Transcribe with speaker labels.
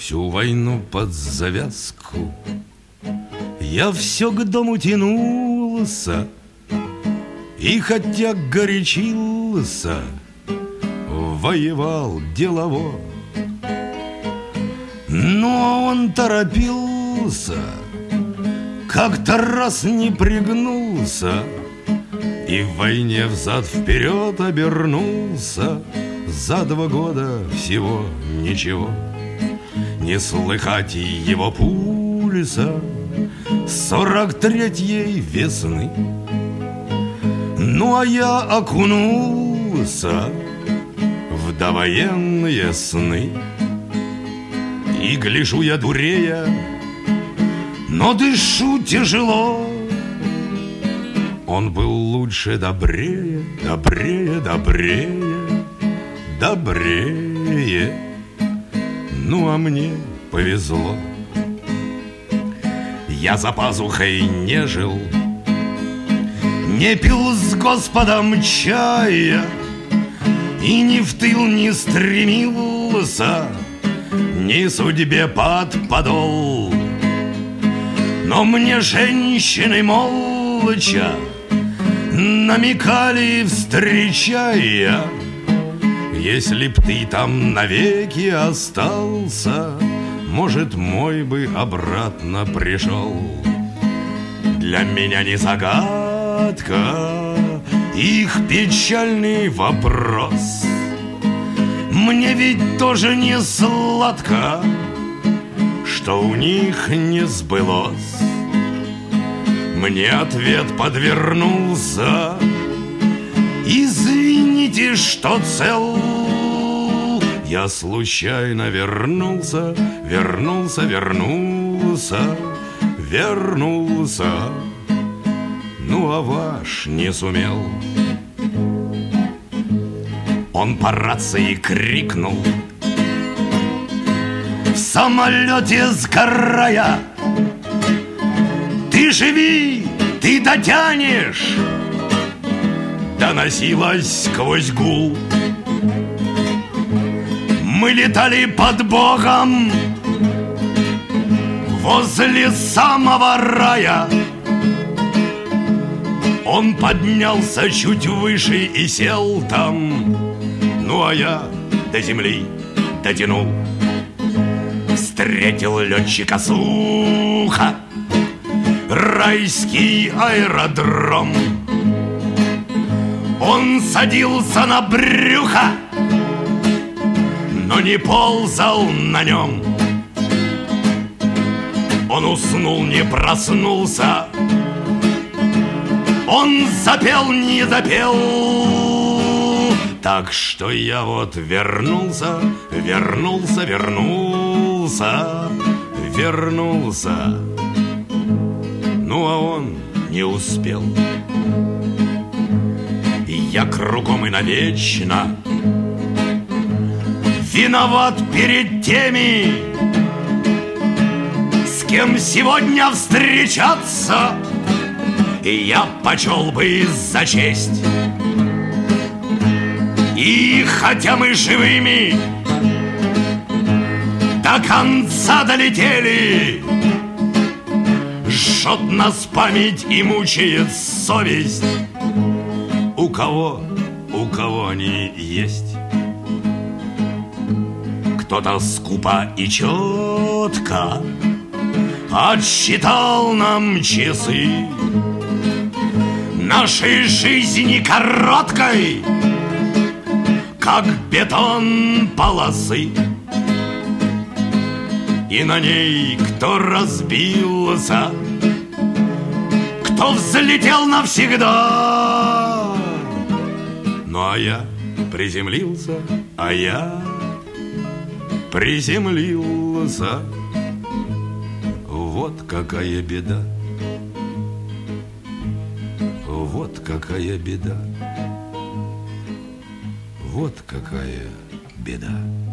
Speaker 1: Всю войну под завязку я все к дому тянулся, и хотя горячился, воевал делово. Но он торопился, как-то раз не пригнулся и в войне взад-вперед обернулся. За 2 года всего ничего, не слыхать его пульса 43-й весны. Ну а я окунулся в довоенные сны, и гляжу я дурея, но дышу тяжело. Он был лучше, добрее, добрее, добрее, добрее. Ну а мне повезло. Я за пазухой не жил, не пил с Господом чая, и ни в тыл не стремился, ни судьбе под подол. Но мне женщины молча намекали, встречая: если б ты там навеки остался, может, мой бы обратно пришел. Для меня не загадка их печальный вопрос. Мне ведь тоже не сладко, что у них не сбылось. Мне ответ подвернулся: извините, что цел. Я случайно вернулся, вернулся, вернулся, вернулся. Ну а ваш не сумел. Он по рации крикнул: в самолете сгорая, ты живи, ты дотянешь. Доносилось сквозь гул. Мы летали под Богом возле самого рая. Он поднялся чуть выше и сел там. Ну а я до земли дотянул. Встретил летчика сухо райский аэродром. Он садился на брюхо, но не ползал на нем. Он уснул, не проснулся. Он запел, не допел. Так что я вот вернулся, вернулся, вернулся, вернулся. Ну а он не успел. Я кругом и навечно виноват перед теми, с кем сегодня встречаться я почел бы за честь. И хотя мы живыми до конца долетели, жжет нас память и мучает совесть. У кого они есть? Кто-то скупо и четко отсчитал нам часы нашей жизни короткой, как бетон полосы. И на ней кто разбился, кто взлетел навсегда. Ну а я приземлился, а я приземлился. Вот какая беда, вот какая беда, вот какая беда.